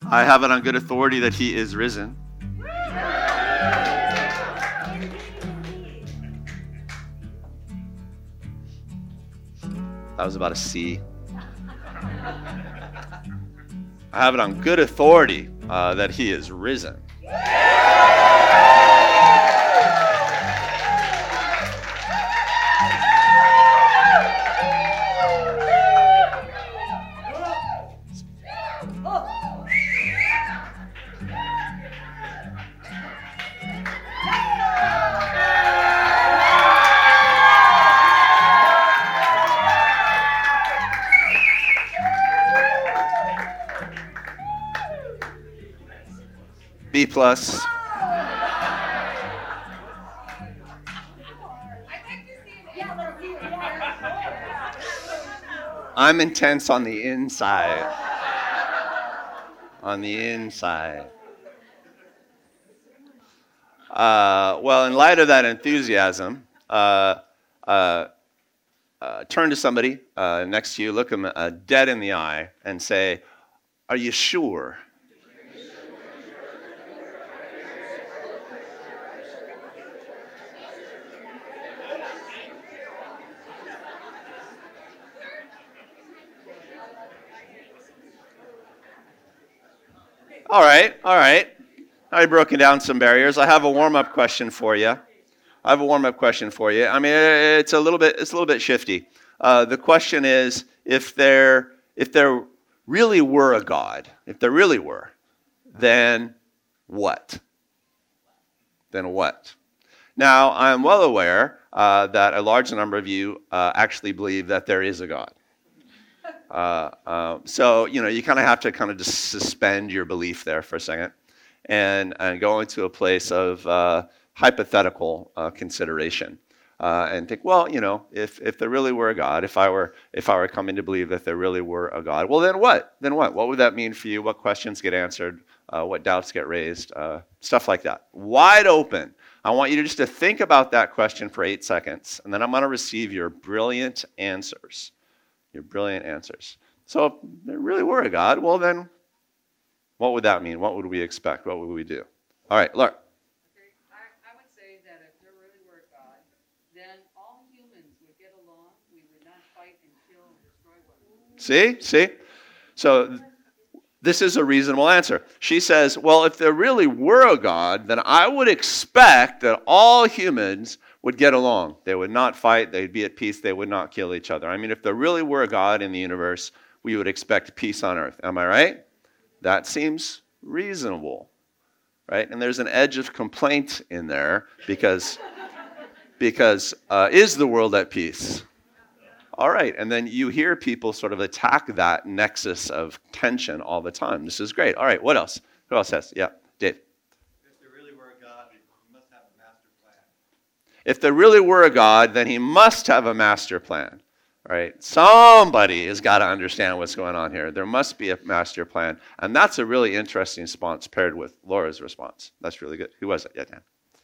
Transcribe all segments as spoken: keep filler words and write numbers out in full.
I have it on good authority that he is risen. That was about a C. I have it on good authority uh, that he is risen. B plus. I'm intense on the inside. On the inside. Uh, well, in light of that enthusiasm, uh, uh, uh, turn to somebody uh, next to you, look them uh, dead in the eye, and say, "Are you sure?" All right, all right. I've broken down some barriers. I have a warm-up question for you. I have a warm-up question for you. I mean, it's a little bit, it's a little bit shifty. Uh, the question is, if there, if there really were a God, if there really were, then what? Then what? Now, I'm well aware uh, that a large number of you uh, actually believe that there is a God. Uh, uh, so, you know, you kind of have to kind of just suspend your belief there for a second and, and go into a place of uh, hypothetical uh, consideration uh, and think, well, you know, if, if there really were a God, if I were if I were coming to believe that there really were a God, well, then what? Then what? What would that mean for you? What questions get answered? Uh, what doubts get raised? Uh, stuff like that. Wide open. I want you to just to think about that question for eight seconds, and then I'm going to receive your brilliant answers. Your brilliant answers. So if there really were a God, well then, what would that mean? What would we expect? What would we do? All right, Laura. Okay, I, I would say that if there really were a God, then all humans would get along. We would not fight and kill and destroy one another. See? See? So this is a reasonable answer. She says, well, if there really were a God, then I would expect that all humans would get along. They would not fight. They'd be at peace. They would not kill each other. I mean, if there really were a God in the universe, we would expect peace on earth. Am I right? That seems reasonable, right? And there's an edge of complaint in there because, because uh, is the world at peace? All right, and then you hear people sort of attack that nexus of tension all the time. This is great. All right, what else? Who else has? Yeah, Dave. If there really were a God, he must have a master plan. If there really were a God, then he must have a master plan. All right, somebody has got to understand what's going on here. There must be a master plan, and that's a really interesting response paired with Laura's response. That's really good. Who was it? Yeah, Dan.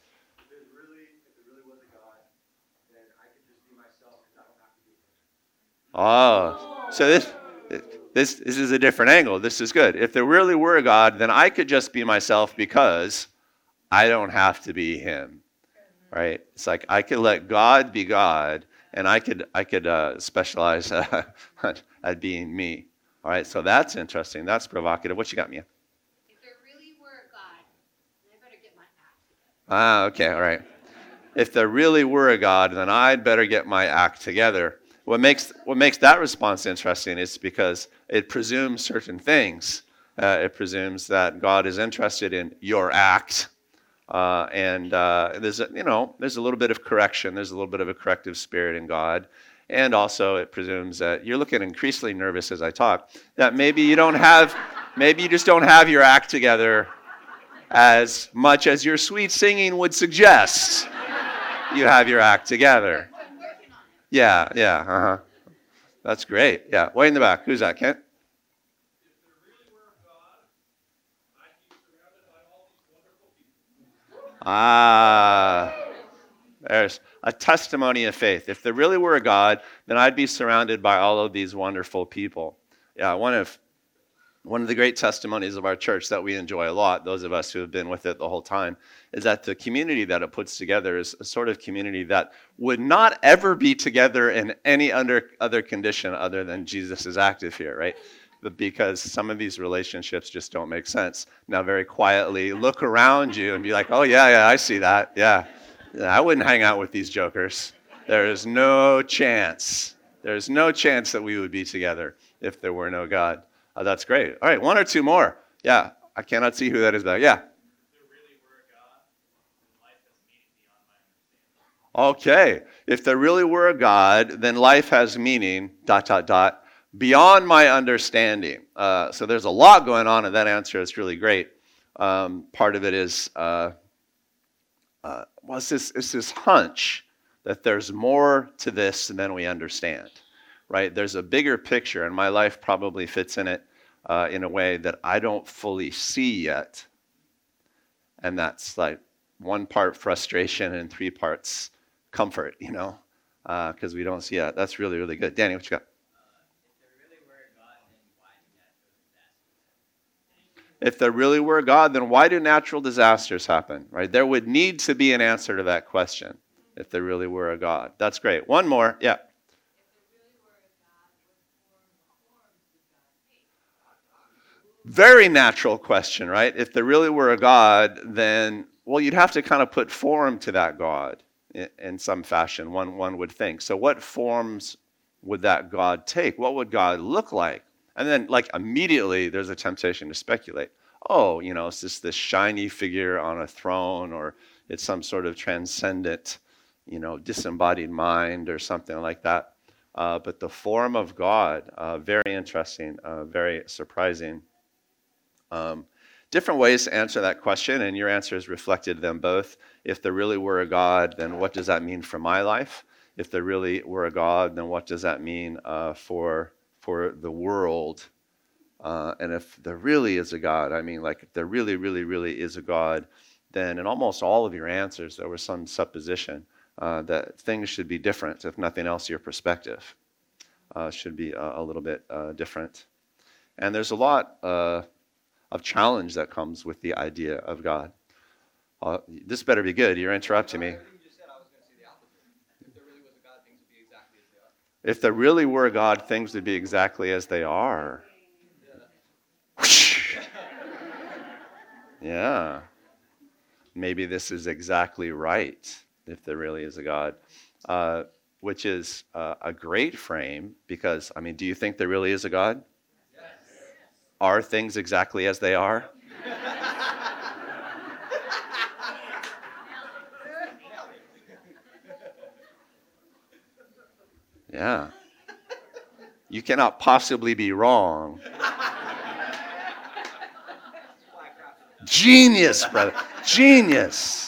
Oh, so this, this this is a different angle. This is good. If there really were a God, then I could just be myself because I don't have to be him, right? It's like I could let God be God, and I could I could uh, specialize uh, at being me. All right, so that's interesting. That's provocative. What you got, Mia? If there really were a God, I better get my act together. Ah, okay, all right. If there really were a God, then I'd better get my act together. What makes what makes that response interesting is because it presumes certain things. Uh, it presumes that God is interested in your act, uh, and uh, there's a, you know there's a little bit of correction. There's a little bit of a corrective spirit in God, and also it presumes that you're looking increasingly nervous as I talk. That maybe you don't have, maybe you just don't have your act together as much as your sweet singing would suggest. You have your act together. Yeah, yeah, uh-huh. That's great. Yeah, way in the back. Who's that, Kent? If there really were a God, I'd be surrounded by all these wonderful people. Ah, there's a testimony of faith. If there really were a God, then I'd be surrounded by all of these wonderful people. Yeah, one of One of the great testimonies of our church that we enjoy a lot, those of us who have been with it the whole time, is that the community that it puts together is a sort of community that would not ever be together in any under, other condition other than Jesus is active here, right? But because some of these relationships just don't make sense. Now, very quietly, look around you and be like, oh, yeah, yeah, I see that. Yeah, yeah I wouldn't hang out with these jokers. There is no chance. There is no chance that we would be together if there were no God. Oh, that's great. All right, one or two more. Yeah, I cannot see who that is back. Yeah. Okay, if there really were a God, then life has meaning, dot, dot, dot, beyond my understanding. Uh, so there's a lot going on in that answer. It's really great. Um, part of it is, uh, uh, well, it's this, it's this hunch that there's more to this than we understand. Right? There's a bigger picture, and my life probably fits in it uh, in a way that I don't fully see yet. And that's like one part frustration and three parts comfort, you know, because uh, we don't see it. That's really, really good. Danny, what you got? If there really were a God, then why do natural disasters happen? Right? There would need to be an answer to that question if there really were a God. That's great. One more. Yeah. Very natural question, right? If there really were a God, then, well, you'd have to kind of put form to that God in, in some fashion, one, one would think. So what forms would that God take? What would God look like? And then, like, immediately there's a temptation to speculate. Oh, you know, it's just this shiny figure on a throne, or it's some sort of transcendent, you know, disembodied mind or something like that. Uh, but the form of God, uh, very interesting, uh, very surprising. Um, different ways to answer that question, and your answers reflected them both. If there really were a God, then what does that mean for my life? If there really were a God, then what does that mean uh, for for the world? Uh, and if there really is a God, I mean, like, if there really, really, really is a God, then in almost all of your answers, there was some supposition uh, that things should be different. If nothing else, your perspective uh, should be a, a little bit uh, different. And there's a lot uh, of challenge that comes with the idea of God. Uh, this better be good. You're interrupting me. If there really were a God, things would be exactly as they are. Yeah. Maybe this is exactly right, if there really is a God. Uh, which is uh, a great frame, because, I mean, do you think there really is a God? Yes. Are things exactly as they are? Yeah. You cannot possibly be wrong. Genius, brother. Genius.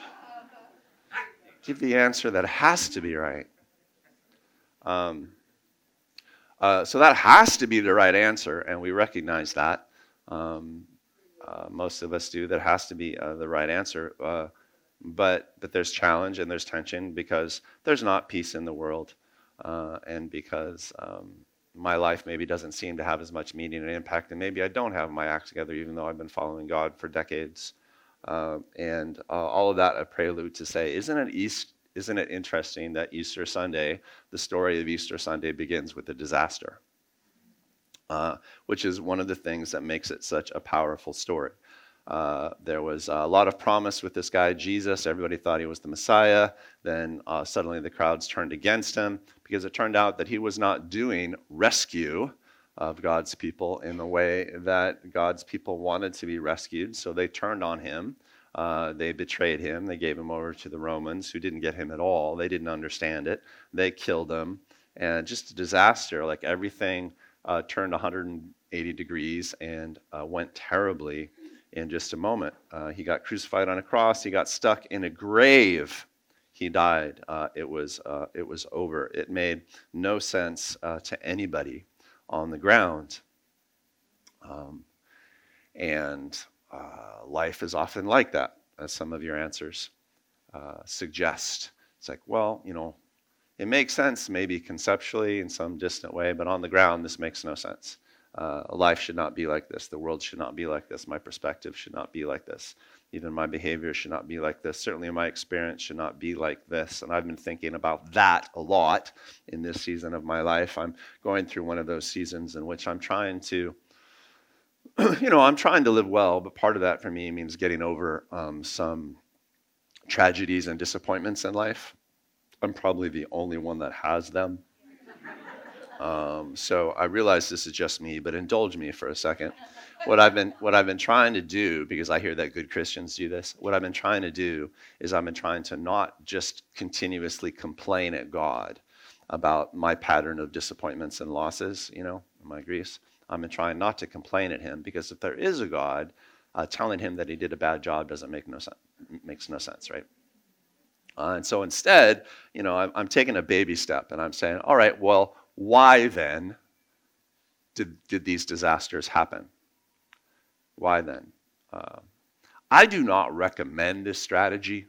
Give the answer that has to be right. Um, uh, so that has to be the right answer, and we recognize that. Um, uh, most of us do. That has to be uh, the right answer. Uh, but but there's challenge and there's tension, because there's not peace in the world. Uh, and because um, my life maybe doesn't seem to have as much meaning and impact, and maybe I don't have my act together, even though I've been following God for decades. Uh, and uh, all of that a prelude to say, isn't it East, isn't it interesting that Easter Sunday, the story of Easter Sunday begins with a disaster, uh, which is one of the things that makes it such a powerful story. Uh, there was a lot of promise with this guy, Jesus. Everybody thought he was the Messiah. Then uh, suddenly the crowds turned against him, because it turned out that he was not doing rescue of God's people in the way that God's people wanted to be rescued. So they turned on him. Uh, they betrayed him. They gave him over to the Romans, who didn't get him at all. They didn't understand it. They killed him. And just a disaster. Like, everything uh, turned one hundred eighty degrees and uh, went terribly in just a moment. Uh, he got crucified on a cross. He got stuck in a grave. He died. Uh, it was uh, it was over. It made no sense uh, to anybody on the ground. Um, and uh, life is often like that, as some of your answers uh, suggest. It's like, well, you know, it makes sense maybe conceptually in some distant way, but on the ground, this makes no sense. Uh, life should not be like this. The world should not be like this. My perspective should not be like this. Even my behavior should not be like this. Certainly my experience should not be like this. And I've been thinking about that a lot in this season of my life. I'm going through one of those seasons in which I'm trying to, you know, I'm trying to live well, but part of that for me means getting over um, some tragedies and disappointments in life. I'm probably the only one that has them. Um, so I realize this is just me, but indulge me for a second. What I've been what I've been trying to do, because I hear that good Christians do this, what I've been trying to do is I've been trying to not just continuously complain at God about my pattern of disappointments and losses, you know, my griefs. I've been trying not to complain at him, because if there is a God, uh, telling him that he did a bad job doesn't make no sense. Makes no sense, right? Uh, and so instead, you know, I'm, I'm taking a baby step, and I'm saying, all right, well, why then did, did these disasters happen? Why then? Uh, I do not recommend this strategy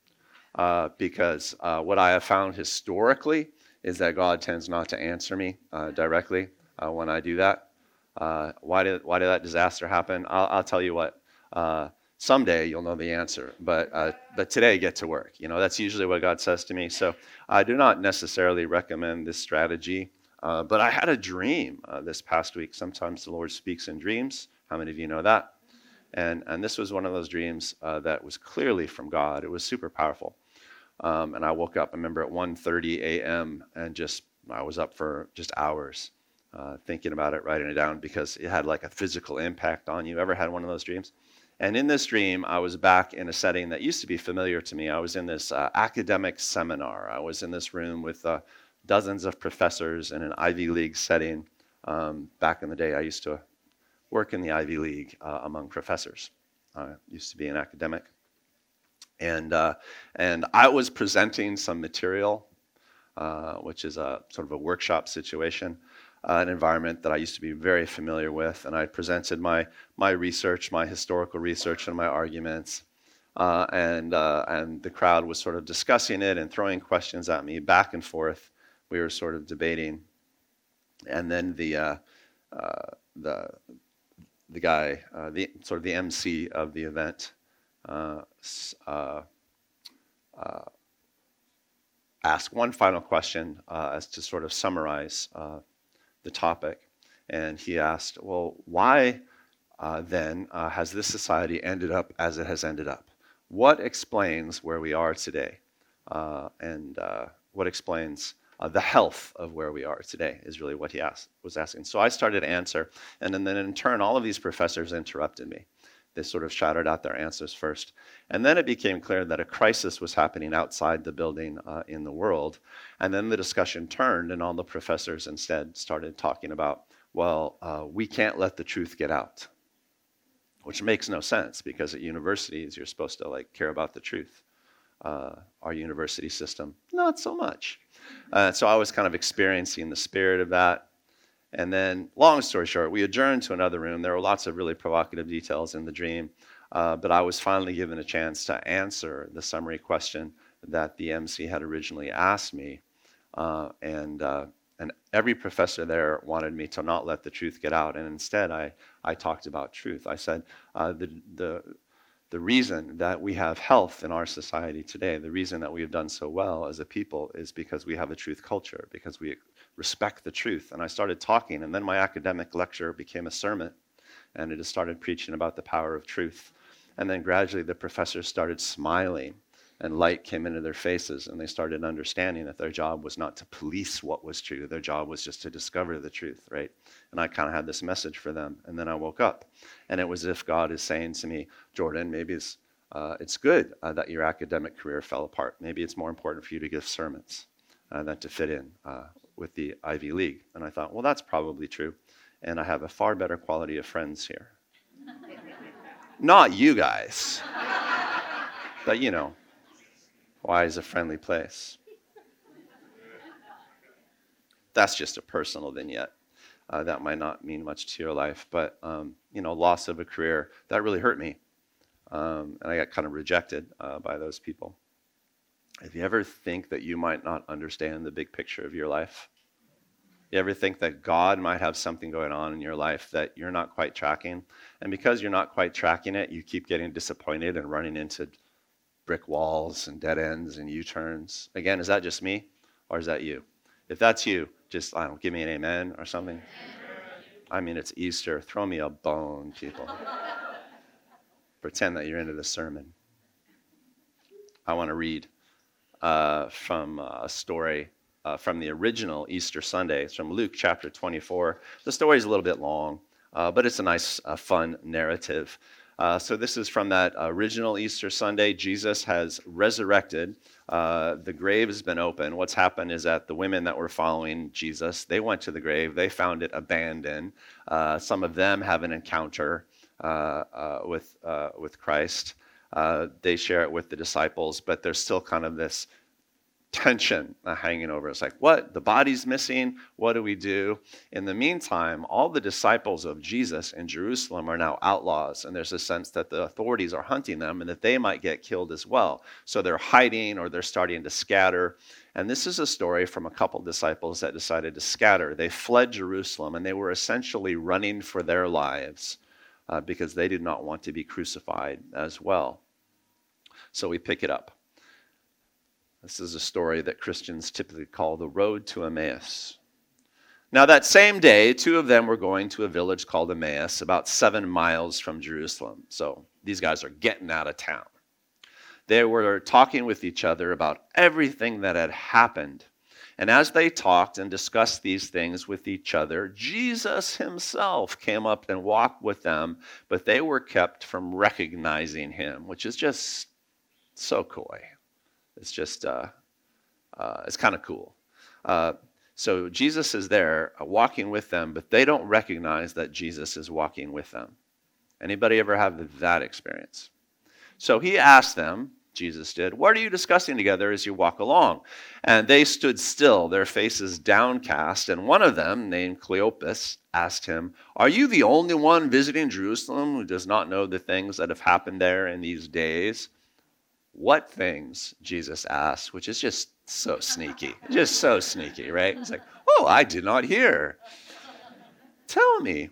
uh, because uh, what I have found historically is that God tends not to answer me uh, directly uh, when I do that. Uh, why did why did that disaster happen? I'll, I'll tell you what. Uh, someday you'll know the answer, but uh, but today get to work. You know, that's usually what God says to me. So I do not necessarily recommend this strategy. Uh, but I had a dream uh, this past week. Sometimes the Lord speaks in dreams. How many of you know that? And and this was one of those dreams uh, that was clearly from God. It was super powerful. Um, and I woke up, I remember at one thirty a.m. and just, I was up for just hours uh, thinking about it, writing it down, because it had like a physical impact on you. Ever had one of those dreams? And in this dream, I was back in a setting that used to be familiar to me. I was in this uh, academic seminar. I was in this room with uh, dozens of professors in an Ivy League setting. Um, back in the day, I used to work in the Ivy League uh, among professors. I used to be an academic. And uh, and I was presenting some material, uh, which is a sort of a workshop situation, uh, an environment that I used to be very familiar with. And I presented my my research, my historical research, and my arguments. Uh, and uh, and the crowd was sort of discussing it and throwing questions at me back and forth. We were sort of debating. And then the uh, uh, the the guy, uh, the sort of the M C of the event, uh, uh, uh, asked one final question uh, as to sort of summarize uh, the topic. And he asked, well, why uh, then uh, has this society ended up as it has ended up? What explains where we are today? Uh, and uh, what explains Uh, the health of where we are today is really what he asked, was asking. So I started to answer, and then, then in turn, all of these professors interrupted me. They sort of shouted out their answers first. And then it became clear that a crisis was happening outside the building uh, in the world. And then the discussion turned, and all the professors instead started talking about, well, uh, we can't let the truth get out, which makes no sense, because at universities, you're supposed to like care about the truth. Uh, our university system, not so much. Uh, so I was kind of experiencing the spirit of that. And then, long story short, we adjourned to another room. There were lots of really provocative details in the dream, uh, but I was finally given a chance to answer the summary question that the M C had originally asked me. Uh, and uh, and every professor there wanted me to not let the truth get out. And instead, I, I talked about truth. I said, uh, the the The reason that we have health in our society today, the reason that we have done so well as a people, is because we have a truth culture, because we respect the truth. And I started talking, and then my academic lecture became a sermon, and it just started preaching about the power of truth. And then gradually the professors started smiling, and light came into their faces, and they started understanding that their job was not to police what was true. Their job was just to discover the truth, right? And I kind of had this message for them. And then I woke up, and it was as if God is saying to me, Jordan, maybe it's, uh, it's good uh, that your academic career fell apart. Maybe it's more important for you to give sermons uh, than to fit in uh, with the Ivy League. And I thought, well, that's probably true. And I have a far better quality of friends here. Not you guys, but you know. Why is a friendly place? That's just a personal vignette. Uh, that might not mean much to your life, but um, you know, loss of a career, that really hurt me. Um, and I got kind of rejected uh, by those people. If you ever think that you might not understand the big picture of your life, You ever think that God might have something going on in your life that you're not quite tracking? And because you're not quite tracking it, you keep getting disappointed and running into brick walls and dead ends and U-turns. Again, is that just me or is that you? If that's you, just, I don't know, give me an amen or something. I mean, it's Easter. Throw me a bone, people. Pretend that you're into the sermon. I want to read uh, from a story uh, from the original Easter Sunday. It's from Luke chapter twenty-four. The story is a little bit long, uh, but it's a nice, uh, fun narrative. Uh, so this is from that original Easter Sunday. Jesus has resurrected. Uh, the grave has been open. What's happened is that the women that were following Jesus, they went to the grave. They found it abandoned. Uh, some of them have an encounter uh, uh, with uh, with Christ. Uh, they share it with the disciples, but there's still kind of this tension uh, hanging over. It's like, what? The body's missing. What do we do? In the meantime, all the disciples of Jesus in Jerusalem are now outlaws, and there's a sense that the authorities are hunting them and that they might get killed as well. So they're hiding or they're starting to scatter. And this is a story from a couple disciples that decided to scatter. They fled Jerusalem, and they were essentially running for their lives uh, because they did not want to be crucified as well. So we pick it up. This is a story that Christians typically call the road to Emmaus. Now that same day, two of them were going to a village called Emmaus, about seven miles from Jerusalem. So these guys are getting out of town. They were talking with each other about everything that had happened. And as they talked and discussed these things with each other, Jesus himself came up and walked with them, but they were kept from recognizing him, which is just so coy. It's just, uh, uh, it's kind of cool. Uh, so Jesus is there uh, walking with them, but they don't recognize that Jesus is walking with them. Anybody ever have that experience? So he asked them, Jesus did, what are you discussing together as you walk along? And they stood still, their faces downcast. And one of them, named Cleopas, asked him, are you the only one visiting Jerusalem who does not know the things that have happened there in these days? What things? Jesus asked, which is just so sneaky. Just so sneaky, right? It's like, oh, I did not hear. Tell me.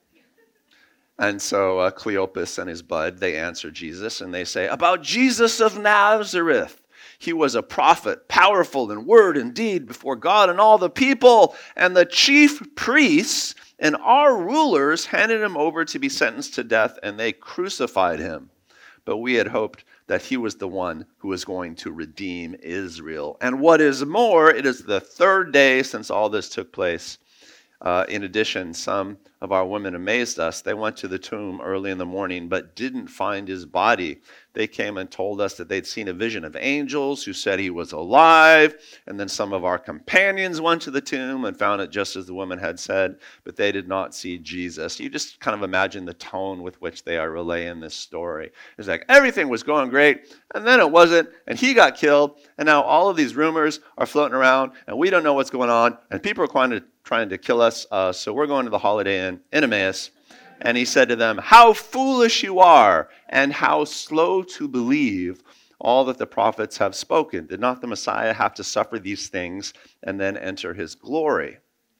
And so uh, Cleopas and his bud, they answer Jesus, and they say, about Jesus of Nazareth. He was a prophet, powerful in word and deed before God and all the people. And the chief priests and our rulers handed him over to be sentenced to death, and they crucified him. But we had hoped that he was the one who was going to redeem Israel. And what is more, it is the third day since all this took place. Uh, in addition, some of our women amazed us. They went to the tomb early in the morning, but didn't find his body. They came and told us that they'd seen a vision of angels who said he was alive. And then some of our companions went to the tomb and found it just as the woman had said, but they did not see Jesus. You just kind of imagine the tone with which they are relaying this story. It's like everything was going great, and then it wasn't, and he got killed, and now all of these rumors are floating around, and we don't know what's going on, and people are trying to, trying to kill us, uh, so we're going to the Holiday Inn in Emmaus. And he said to them, how foolish you are, and how slow to believe all that the prophets have spoken. Did not the Messiah have to suffer these things and then enter his glory?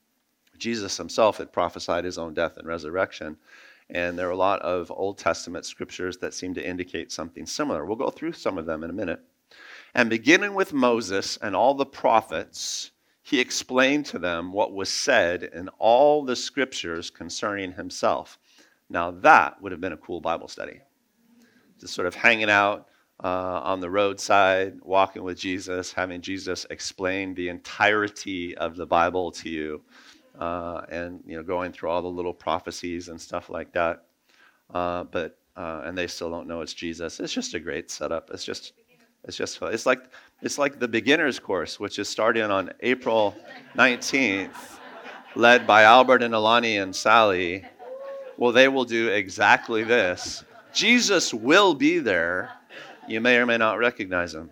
Jesus himself had prophesied his own death and resurrection. And there are a lot of Old Testament scriptures that seem to indicate something similar. We'll go through some of them in a minute. And beginning with Moses and all the prophets, he explained to them what was said in all the scriptures concerning himself. Now that would have been a cool Bible study. Just sort of hanging out uh, on the roadside, walking with Jesus, having Jesus explain the entirety of the Bible to you, uh, and you know, going through all the little prophecies and stuff like that. Uh, but uh, and they still don't know it's Jesus. It's just a great setup. It's just, it's just, it's like, it's like the beginner's course, which is starting on April nineteenth, led by Albert and Alani and Sally. Well, they will do exactly this. Jesus will be there. You may or may not recognize him.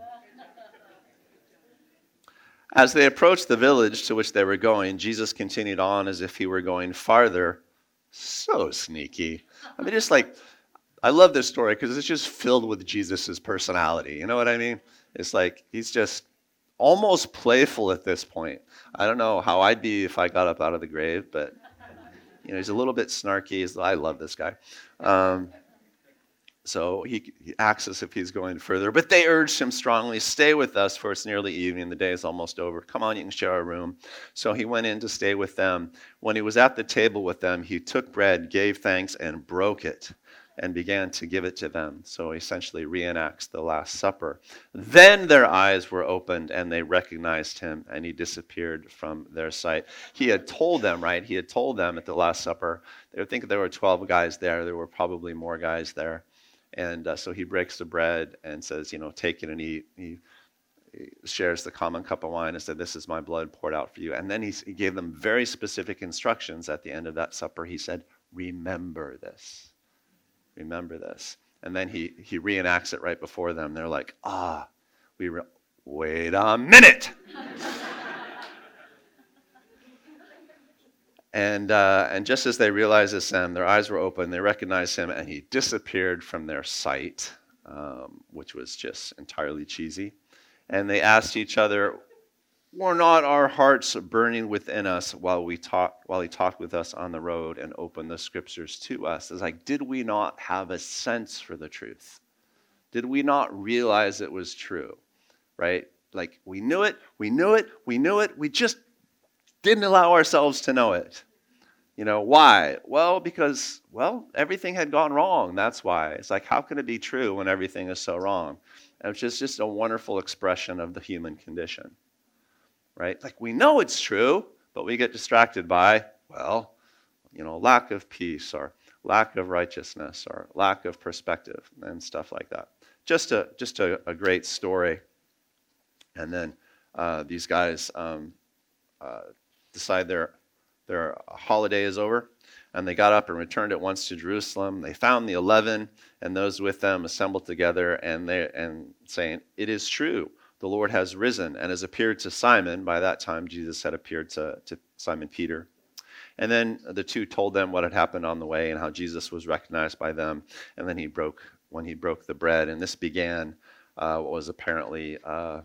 As they approached the village to which they were going, Jesus continued on as if he were going farther. So sneaky. I mean, just like, I love this story because it's just filled with Jesus' personality. You know what I mean? It's like he's just almost playful at this point. I don't know how I'd be if I got up out of the grave, but you know, he's a little bit snarky. He's, I love this guy. Um, so he, he acts as if he's going further. But they urged him strongly, stay with us, for it's nearly evening. The day is almost over. Come on, you can share our room. So he went in to stay with them. When he was at the table with them, he took bread, gave thanks, and broke it, and began to give it to them. So he essentially reenacts the Last Supper. Then their eyes were opened, and they recognized him, and he disappeared from their sight. He had told them, right? He had told them at the Last Supper. They would think there were twelve guys there. There were probably more guys there. And uh, so he breaks the bread and says, you know, take it and eat. He, he shares the common cup of wine and said, this is my blood poured out for you. And then he, he gave them very specific instructions at the end of that supper. He said, remember this. Remember this. And then he, he reenacts it right before them. They're like, ah, we re- wait a minute. And uh, and just as they realized this, um, their eyes were open, they recognized him, and he disappeared from their sight, um, which was just entirely cheesy. And they asked each other, were not our hearts burning within us while we talked, while he talked with us on the road and opened the scriptures to us? It's like, did we not have a sense for the truth? Did we not realize it was true, right? Like, we knew it, we knew it, we knew it, we just didn't allow ourselves to know it. You know, why? Well, because, well, everything had gone wrong. That's why. It's like, how can it be true when everything is so wrong? And it's just, just a wonderful expression of the human condition, right? Like, we know it's true, but we get distracted by, well, you know, lack of peace or lack of righteousness or lack of perspective and stuff like that. Just a, just a, a great story. And then uh, these guys um, uh, decide their their holiday is over, and they got up and returned at once to Jerusalem. They found the eleven and those with them assembled together, and they and saying, "It is true, the Lord has risen and has appeared to Simon." By that time, Jesus had appeared to, to Simon Peter. And then the two told them what had happened on the way and how Jesus was recognized by them. And then he broke when he broke the bread, and this began uh, what was apparently uh,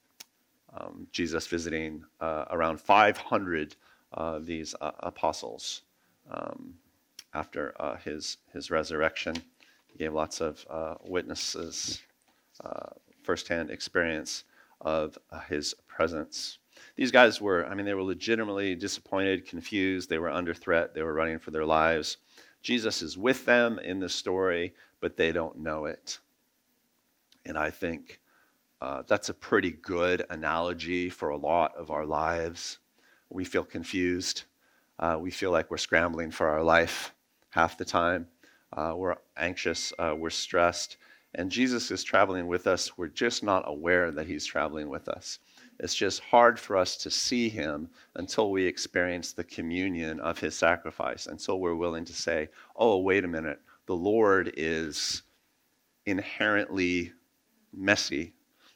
um, Jesus visiting uh, around five hundred. Uh, these uh, apostles um, after uh, his his resurrection. He gave lots of uh, witnesses, uh, firsthand experience of uh, his presence. These guys were, I mean, they were legitimately disappointed, confused. They were under threat. They were running for their lives. Jesus is with them in the story, but they don't know it. And I think uh, that's a pretty good analogy for a lot of our lives. We feel confused. Uh, we feel like we're scrambling for our life half the time. Uh, we're anxious. Uh, we're stressed. And Jesus is traveling with us. We're just not aware that he's traveling with us. It's just hard for us to see him until we experience the communion of his sacrifice, until we're willing to say, oh, wait a minute. The Lord is inherently messy.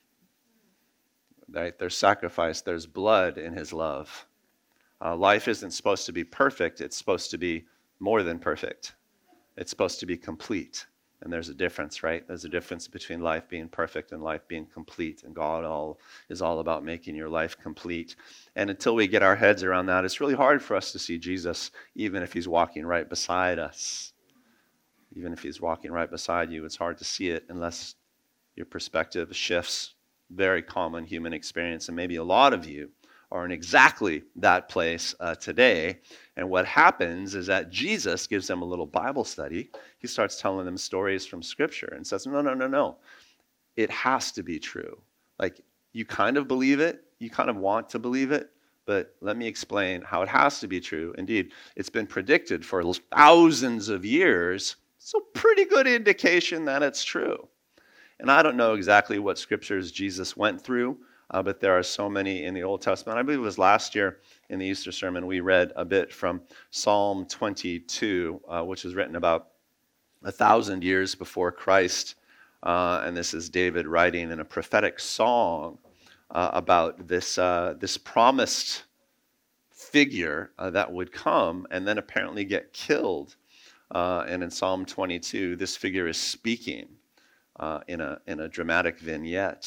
Right? There's sacrifice. There's blood in his love. Uh, life isn't supposed to be perfect. It's supposed to be more than perfect. It's supposed to be complete. And there's a difference, right? There's a difference between life being perfect and life being complete. And God all is all about making your life complete. And until we get our heads around that, it's really hard for us to see Jesus, even if he's walking right beside us. Even if he's walking right beside you, it's hard to see it unless your perspective shifts. Very common human experience. And maybe a lot of you are in exactly that place uh, today. And what happens is that Jesus gives them a little Bible study. He starts telling them stories from Scripture and says, no, no, no, no. It has to be true. Like, you kind of believe it. You kind of want to believe it. But let me explain how it has to be true. Indeed, it's been predicted for thousands of years. So pretty good indication that it's true. And I don't know exactly what scriptures Jesus went through. Uh, but there are so many in the Old Testament. I believe it was last year in the Easter sermon we read a bit from Psalm twenty-two, uh, which was written about a thousand years before Christ. Uh, and this is David writing in a prophetic song uh, about this, uh, this promised figure uh, that would come and then apparently get killed. Uh, and in Psalm twenty-two, this figure is speaking uh, in a in a dramatic vignette.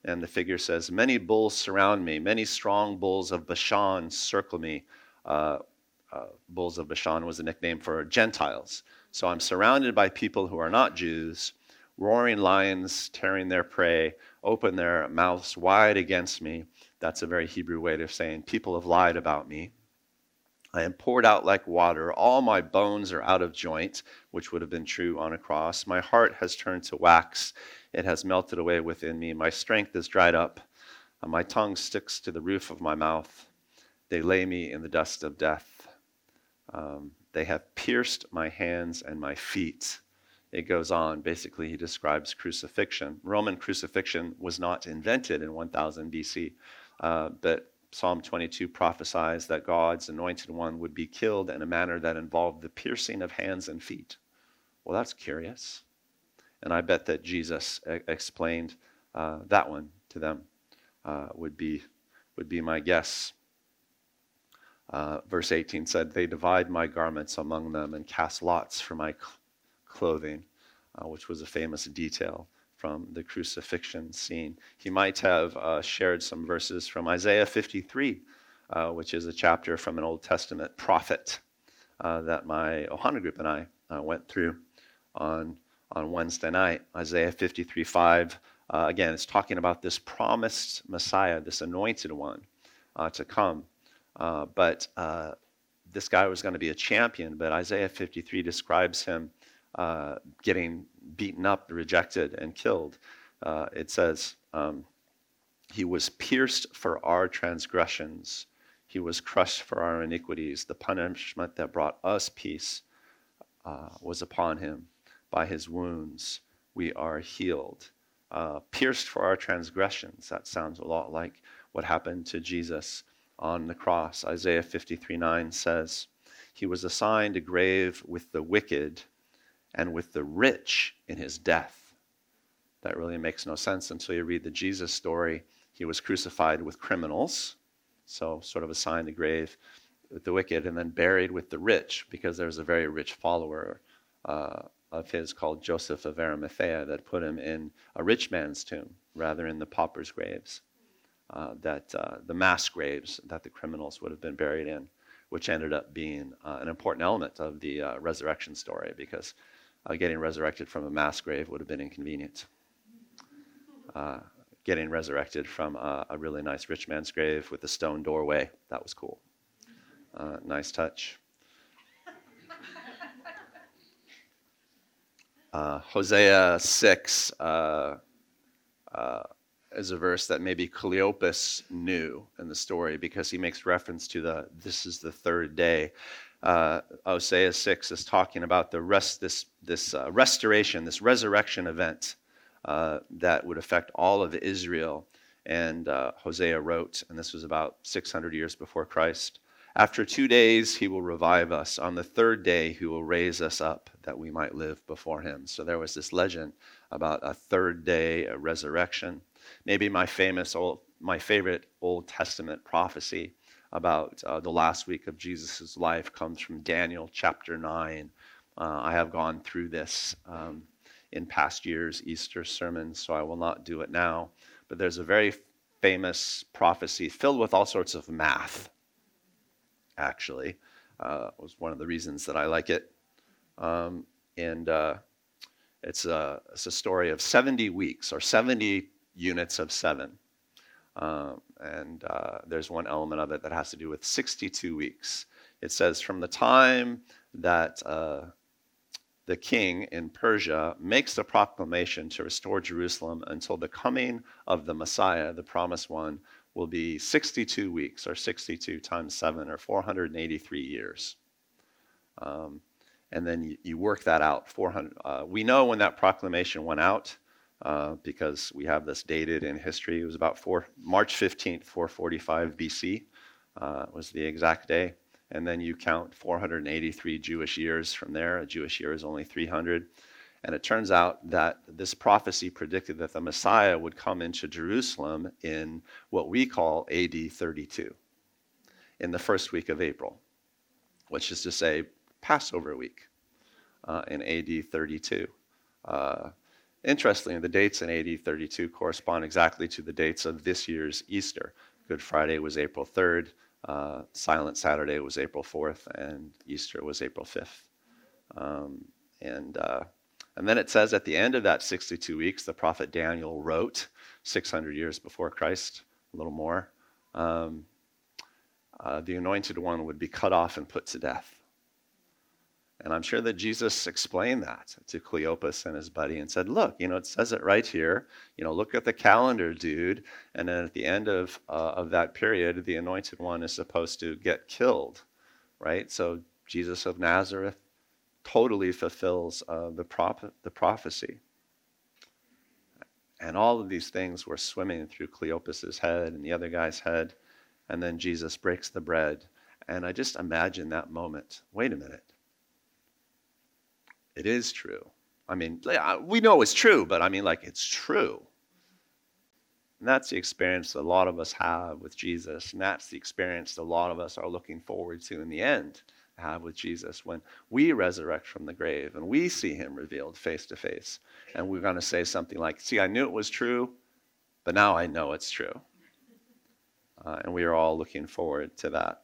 And the figure says, many bulls surround me, many strong bulls of Bashan circle me. Uh, uh, bulls of Bashan was a nickname for Gentiles. So I'm surrounded by people who are not Jews, roaring lions tearing their prey, open their mouths wide against me. That's a very Hebrew way of saying people have lied about me. I am poured out like water. All my bones are out of joint, which would have been true on a cross. My heart has turned to wax. It has melted away within me. My strength is dried up. My tongue sticks to the roof of my mouth. They lay me in the dust of death. Um, they have pierced my hands and my feet. It goes on. Basically, he describes crucifixion. Roman crucifixion was not invented in one thousand B C, uh, but Psalm twenty-two prophesies that God's anointed one would be killed in a manner that involved the piercing of hands and feet. Well, that's curious. And I bet that Jesus e- explained uh, that one to them, uh, would be would be my guess. Uh, verse eighteen said, they divide my garments among them and cast lots for my cl- clothing, uh, which was a famous detail from the crucifixion scene. He might have uh, shared some verses from Isaiah fifty-three, uh, which is a chapter from an Old Testament prophet uh, that my Ohana group and I uh, went through on, on Wednesday night. Isaiah fifty-three five, uh, again, it's talking about this promised Messiah, this anointed one uh, to come. Uh, but uh, this guy was going to be a champion, but Isaiah fifty-three describes him uh, getting beaten up, rejected, and killed. Uh, it says, um, he was pierced for our transgressions. He was crushed for our iniquities. The punishment that brought us peace uh, was upon him. By his wounds we are healed. Uh, pierced for our transgressions. That sounds a lot like what happened to Jesus on the cross. Isaiah fifty-three nine says, he was assigned a grave with the wicked and with the rich in his death. That really makes no sense until you read the Jesus story. He was crucified with criminals, so sort of assigned a grave with the wicked, and then buried with the rich, because there's a very rich follower uh, of his called Joseph of Arimathea that put him in a rich man's tomb rather than the pauper's graves, uh, that uh, the mass graves that the criminals would have been buried in, which ended up being uh, an important element of the uh, resurrection story, because uh, getting resurrected from a mass grave would have been inconvenient. Uh, getting resurrected from a, a really nice rich man's grave with a stone doorway, that was cool. Uh, nice touch. Uh, Hosea six uh, uh, is a verse that maybe Cleopas knew in the story, because he makes reference to the, this is the third day. Uh, Hosea six is talking about the rest, this, this uh, restoration, this resurrection event uh, that would affect all of Israel. And uh, Hosea wrote, and this was about six hundred years before Christ, after two days he will revive us. On the third day he will raise us up that we might live before him. So there was this legend about a third day a resurrection. Maybe my famous old, my favorite Old Testament prophecy about uh, the last week of Jesus' life comes from Daniel chapter nine. Uh, I have gone through this um, in past years' Easter sermons, so I will not do it now. But there's a very famous prophecy filled with all sorts of math, actually. Uh, was one of the reasons that I like it. Um, and uh, it's, a, it's a story of seventy weeks, or seventy units of seven. Uh, and uh, there's one element of it that has to do with sixty-two weeks. It says, from the time that uh, the king in Persia makes the proclamation to restore Jerusalem until the coming of the Messiah, the promised one, will be sixty-two weeks, or sixty-two times seven, or four hundred eighty-three years. Um, and then you, you work that out. four hundred. Uh, we know when that proclamation went out, uh, because we have this dated in history. It was about four, March fifteenth, four forty-five B C, uh, was the exact day. And then you count four hundred eighty-three Jewish years from there. A Jewish year is only three hundred. And it turns out that this prophecy predicted that the Messiah would come into Jerusalem in what we call A D thirty-two, in the first week of April, which is to say Passover week uh, in A D thirty-two. Uh, Interestingly, the dates in A D thirty-two correspond exactly to the dates of this year's Easter. Good Friday was April third, uh, Silent Saturday was April fourth, and Easter was April fifth. Um, and uh, and then it says at the end of that sixty-two weeks, the prophet Daniel wrote, six hundred years before Christ, a little more, um, uh, the anointed one would be cut off and put to death. And I'm sure that Jesus explained that to Cleopas and his buddy and said, look, you know, it says it right here. You know, look at the calendar, dude. And then at the end of uh, of that period, the anointed one is supposed to get killed, right? So Jesus of Nazareth totally fulfills uh, the, prop- the prophecy. And all of these things were swimming through Cleopas's head and the other guy's head. And then Jesus breaks the bread. And I just imagine that moment. Wait a minute. It is true. I mean, we know it's true, but I mean, like, it's true. And that's the experience that a lot of us have with Jesus. And that's the experience that a lot of us are looking forward to in the end, have with Jesus when we resurrect from the grave and we see him revealed face to face. And we're going to say something like, see, I knew it was true, but now I know it's true. Uh, and we are all looking forward to that.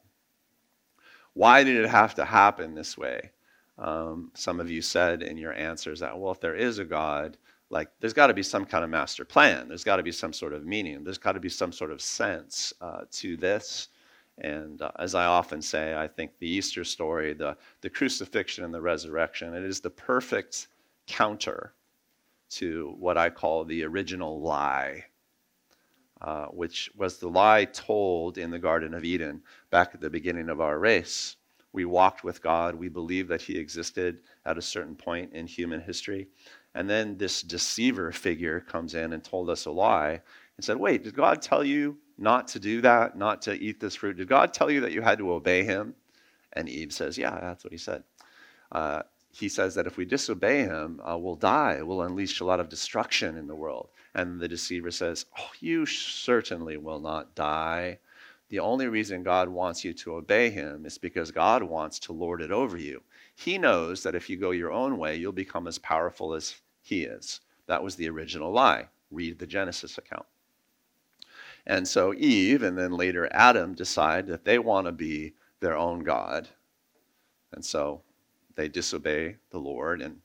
Why did it have to happen this way? Um, some of you said in your answers that, well, if there is a God, like there's got to be some kind of master plan. There's got to be some sort of meaning. There's got to be some sort of sense uh, to this. And uh, as I often say, I think the Easter story, the, the crucifixion and the resurrection, it is the perfect counter to what I call the original lie, uh, which was the lie told in the Garden of Eden back at the beginning of our race. We walked with God. We believed that he existed at a certain point in human history. And then this deceiver figure comes in and told us a lie and said, wait, did God tell you not to do that, not to eat this fruit? Did God tell you that you had to obey him? And Eve says, yeah, that's what he said. Uh, he says that if we disobey him, uh, we'll die. We'll unleash a lot of destruction in the world. And the deceiver says, oh, you certainly will not die. The only reason God wants you to obey him is because God wants to lord it over you. He knows that if you go your own way, you'll become as powerful as he is. That was the original lie. Read the Genesis account. And so Eve and then later Adam decide that they want to be their own God. And so they disobey the Lord, and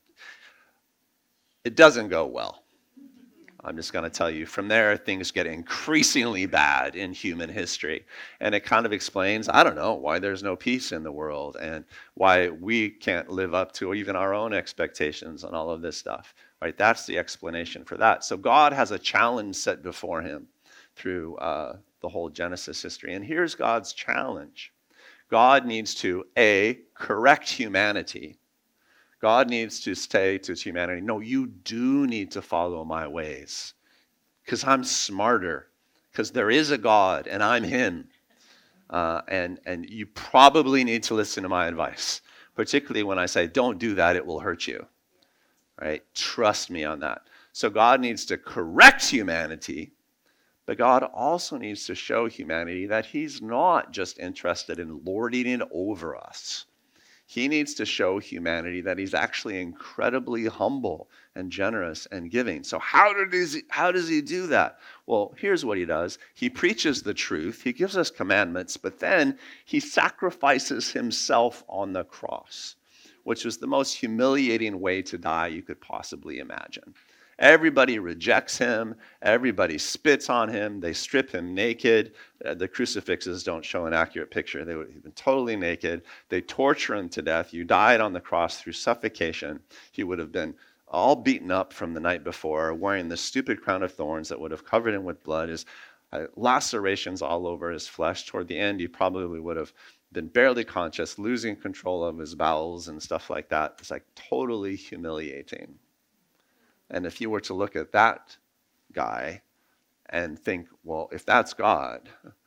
it doesn't go well. I'm just going to tell you, from there, things get increasingly bad in human history. And it kind of explains, I don't know, why there's no peace in the world and why we can't live up to even our own expectations and all of this stuff. Right? That's the explanation for that. So God has a challenge set before him through uh, the whole Genesis history. And here's God's challenge. God needs to, A, correct humanity. God needs to say to humanity, no, you do need to follow my ways because I'm smarter, because there is a God and I'm him. Uh, and, and you probably need to listen to my advice, particularly when I say, don't do that, it will hurt you. Right? Trust me on that. So God needs to correct humanity, but God also needs to show humanity that he's not just interested in lording it over us. He needs to show humanity that he's actually incredibly humble and generous and giving. So how does he, how does he do that? Well, here's what he does. He preaches the truth. He gives us commandments, but then he sacrifices himself on the cross, which was the most humiliating way to die you could possibly imagine. Everybody rejects him. Everybody spits on him. They strip him naked. Uh, the crucifixes don't show an accurate picture. They would have been totally naked. They torture him to death. You died on the cross through suffocation. He would have been all beaten up from the night before, wearing this stupid crown of thorns that would have covered him with blood, his uh, lacerations all over his flesh. Toward the end, he probably would have been barely conscious, losing control of his bowels and stuff like that. It's like totally humiliating. And if you were to look at that guy and think, well, if that's God,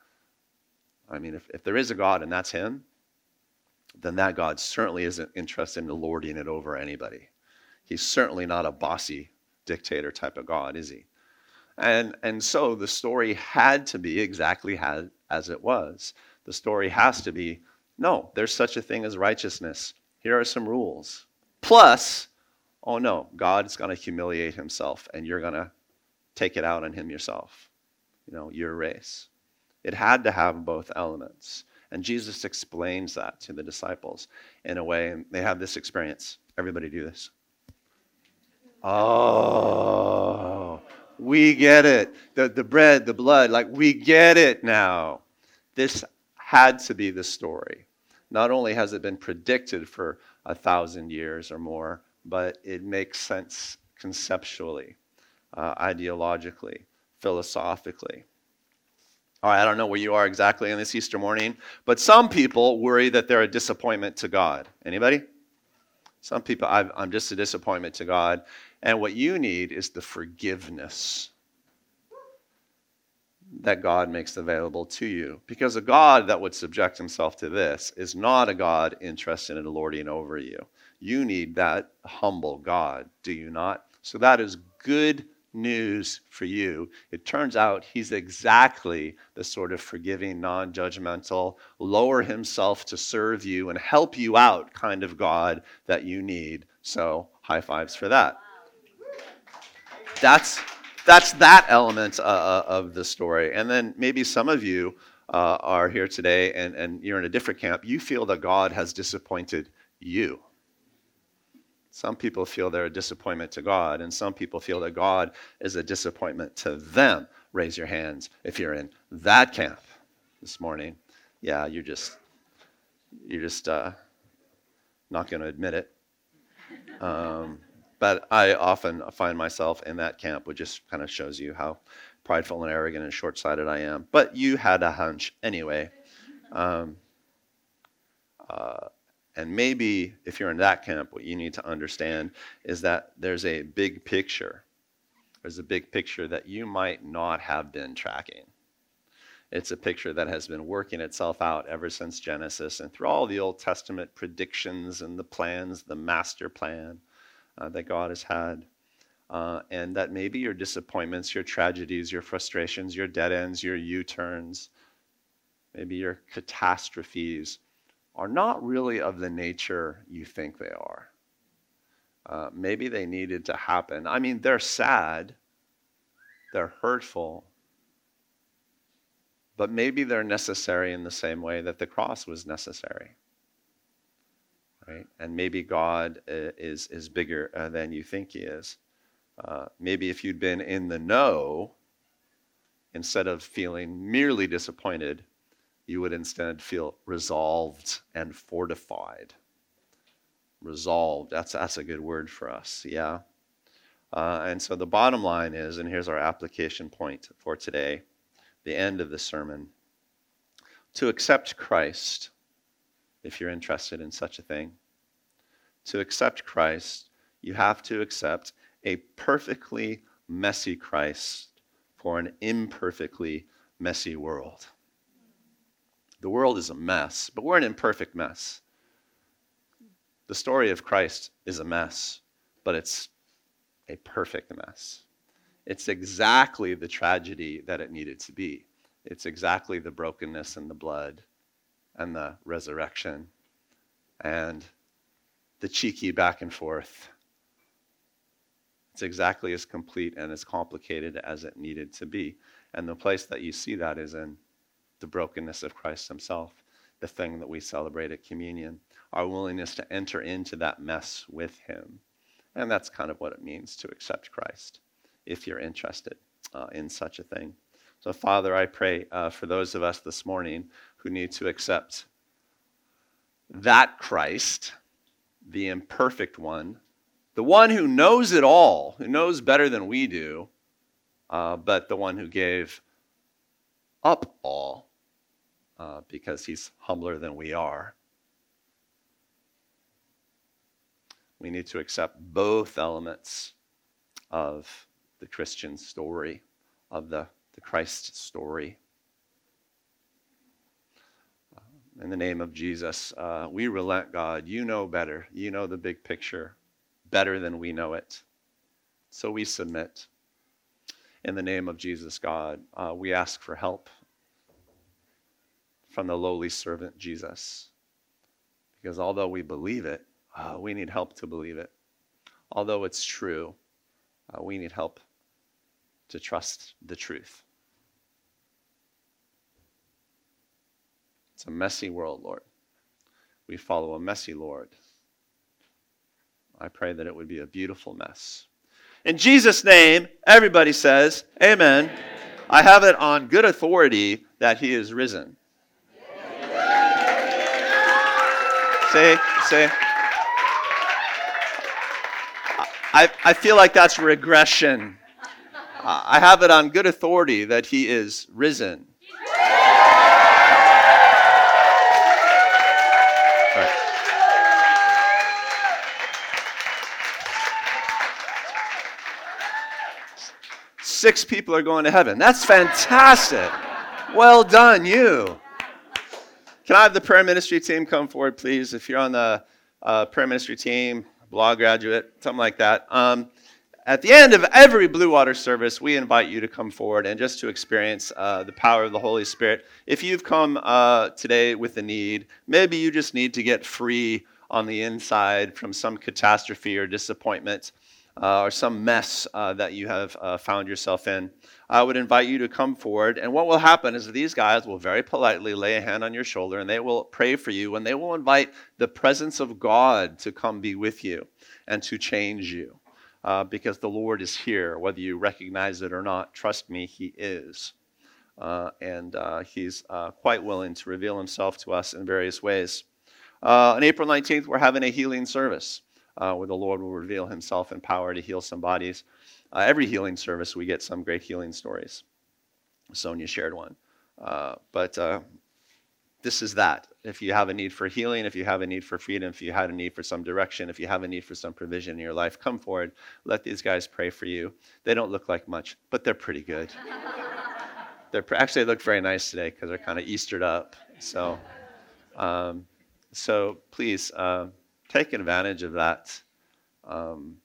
I mean, if, if there is a God and that's him, then that God certainly isn't interested in lording it over anybody. He's certainly not a bossy dictator type of God, is he? And, and so the story had to be exactly as, as it was. The story has to be, no, there's such a thing as righteousness. Here are some rules. Plus, Oh no, God's going to humiliate himself and you're going to take it out on him yourself. You know, your race. It had to have both elements. And Jesus explains that to the disciples in a way, and they have this experience. Everybody do this. Oh, we get it. The, the bread, the blood, like we get it now. This had to be the story. Not only has it been predicted for a thousand years or more, but it makes sense conceptually, uh, ideologically, philosophically. All right, I don't know where you are exactly on this Easter morning, but some people worry that they're a disappointment to God. Anybody? Some people, I've, I'm just a disappointment to God. And what you need is the forgiveness that God makes available to you. Because a God that would subject himself to this is not a God interested in lording over you. You need that humble God, do you not? So that is good news for you. It turns out he's exactly the sort of forgiving, non-judgmental, lower himself to serve you and help you out kind of God that you need. So high fives for that. That's that's that element uh, of the story. And then maybe some of you uh, are here today and, and you're in a different camp. You feel that God has disappointed you. Some people feel they're a disappointment to God, and some people feel that God is a disappointment to them. Raise your hands if you're in that camp this morning. Yeah, you're just you're just uh, not going to admit it. Um, but I often find myself in that camp, which just kind of shows you how prideful and arrogant and short-sighted I am. But you had a hunch anyway. Um, uh, And maybe if you're in that camp, what you need to understand is that there's a big picture. There's a big picture that you might not have been tracking. It's a picture that has been working itself out ever since Genesis and through all the Old Testament predictions and the plans, the master plan uh, that God has had. Uh, and that maybe your disappointments, your tragedies, your frustrations, your dead ends, your U-turns, maybe your catastrophes are not really of the nature you think they are. Uh, maybe they needed to happen. I mean, they're sad, they're hurtful, but maybe they're necessary in the same way that the cross was necessary. Right? And maybe God uh, is, is bigger uh, than you think he is. Uh, maybe if you'd been in the know, instead of feeling merely disappointed, you would instead feel resolved and fortified. Resolved, that's, that's a good word for us, yeah? Uh, and so the bottom line is, and here's our application point for today, the end of the sermon. To accept Christ, if you're interested in such a thing, to accept Christ, you have to accept a perfectly messy Christ for an imperfectly messy world. The world is a mess, but we're an imperfect mess. The story of Christ is a mess, but it's a perfect mess. It's exactly the tragedy that it needed to be. It's exactly the brokenness and the blood and the resurrection and the cheeky back and forth. It's exactly as complete and as complicated as it needed to be. And the place that you see that is in the brokenness of Christ himself, the thing that we celebrate at communion, our willingness to enter into that mess with him. And that's kind of what it means to accept Christ, if you're interested uh, in such a thing. So, Father, I pray uh, for those of us this morning who need to accept that Christ, the imperfect one, the one who knows it all, who knows better than we do, uh, but the one who gave up all uh, because he's humbler than we are. We need to accept both elements of the Christian story, of the, the Christ story. In the name of Jesus, uh, we relent, God. You know better. You know the big picture better than we know it. So we submit. In the name of Jesus, God, uh, we ask for help from the lowly servant Jesus. Because although we believe it, uh, we need help to believe it. although it's true, uh, we need help to trust the truth. It's a messy world, Lord. We follow a messy Lord. I pray that it would be a beautiful mess. In Jesus' name, everybody says, amen. Amen. I have it on good authority that he is risen. Say, say. I, I feel like that's regression. Uh, I have it on good authority that he is risen. All right. Six people are going to heaven. That's fantastic. Well done, you. Can I have the prayer ministry team come forward, please? If you're on the uh, prayer ministry team, law graduate, something like that. Um, at the end of every Blue Water service, we invite you to come forward and just to experience uh, the power of the Holy Spirit. If you've come uh, today with a need, maybe you just need to get free on the inside from some catastrophe or disappointment uh, or some mess uh, that you have uh, found yourself in, I would invite you to come forward. And what will happen is these guys will very politely lay a hand on your shoulder and they will pray for you and they will invite the presence of God to come be with you and to change you. Uh, because the Lord is here, whether you recognize it or not. Trust me, he is. Uh, and uh, he's uh, quite willing to reveal himself to us in various ways. Uh, on April nineteenth, we're having a healing service uh, where the Lord will reveal himself in power to heal some bodies. Uh, every healing service, we get some great healing stories. Sonia shared one. Uh, but uh, this is that. If you have a need for healing, if you have a need for freedom, if you have a need for some direction, if you have a need for some provision in your life, come forward. Let these guys pray for you. They don't look like much, but they're pretty good. They're pre- actually, they look very nice today because they're kind of Eastered up. So, um, so please uh, take advantage of that. Um,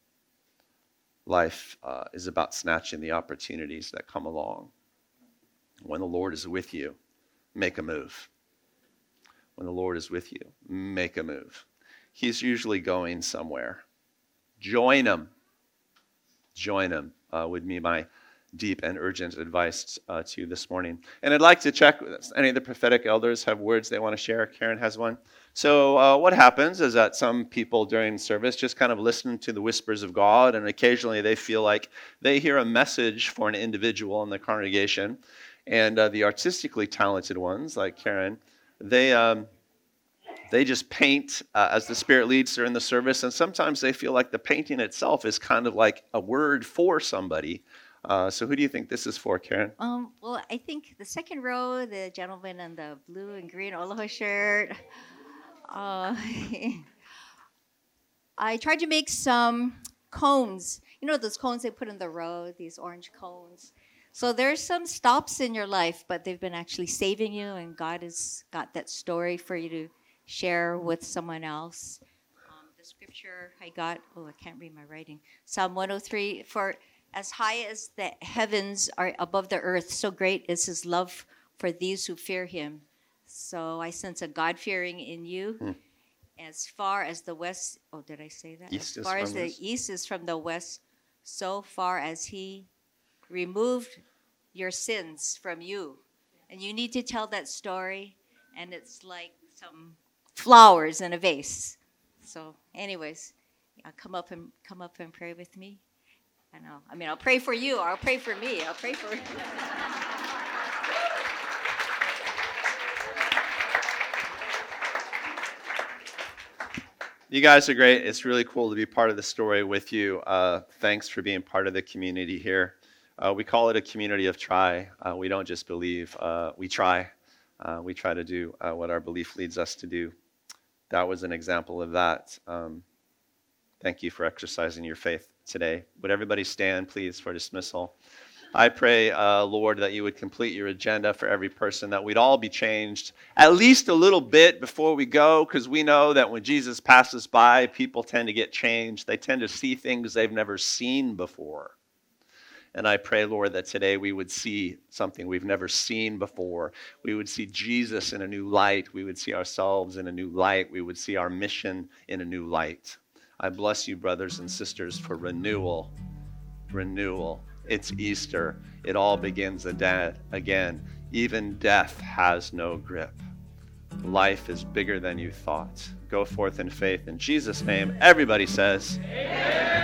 life uh, is about snatching the opportunities that come along. When the Lord is with you, make a move. When the Lord is with you, make a move. He's usually going somewhere. Join him. Join him uh, would be my deep and urgent advice uh, to you this morning. And I'd like to check, any of the prophetic elders have words they want to share? Karen has one. So uh, what happens is that some people during service just kind of listen to the whispers of God, and occasionally they feel like they hear a message for an individual in the congregation. And uh, the artistically talented ones, like Karen, They um, they just paint uh, as the Spirit leads her in the service, and sometimes they feel like the painting itself is kind of like a word for somebody. Uh, so who do you think this is for, Karen? Um, well, I think the second row, the gentleman in the blue and green aloha shirt. Uh, I tried to make some cones. You know those cones they put in the road, these orange cones. So there's some stops in your life, but they've been actually saving you, and God has got that story for you to share with someone else. Um, the scripture I got, oh, I can't read my writing. Psalm one oh three, for as high as the heavens are above the earth, so great is his love for these who fear him. So I sense a God-fearing in you. Hmm. As far as the west, oh, did I say that? East as far as the west. east is from the west, so far as he removed your sins from you. And you need to tell that story, and it's like some flowers in a vase. So anyways, yeah, come up and come up and pray with me. I know. I mean, I'll pray for you. I'll pray for me. I'll pray for You guys are great. It's really cool to be part of the story with you. Uh, thanks for being part of the community here. Uh, we call it a community of try. Uh, we don't just believe, uh, we try. Uh, we try to do uh, what our belief leads us to do. That was an example of that. Um, thank you for exercising your faith today. Would everybody stand, please, for dismissal? I pray, uh, Lord, that you would complete your agenda for every person, that we'd all be changed at least a little bit before we go, because we know that when Jesus passes by, people tend to get changed. They tend to see things they've never seen before. And I pray, Lord, that today we would see something we've never seen before. We would see Jesus in a new light. We would see ourselves in a new light. We would see our mission in a new light. I bless you, brothers and sisters, for renewal. Renewal. It's Easter. It all begins again. Even death has no grip. Life is bigger than you thought. Go forth in faith. In Jesus' name, everybody says, Amen.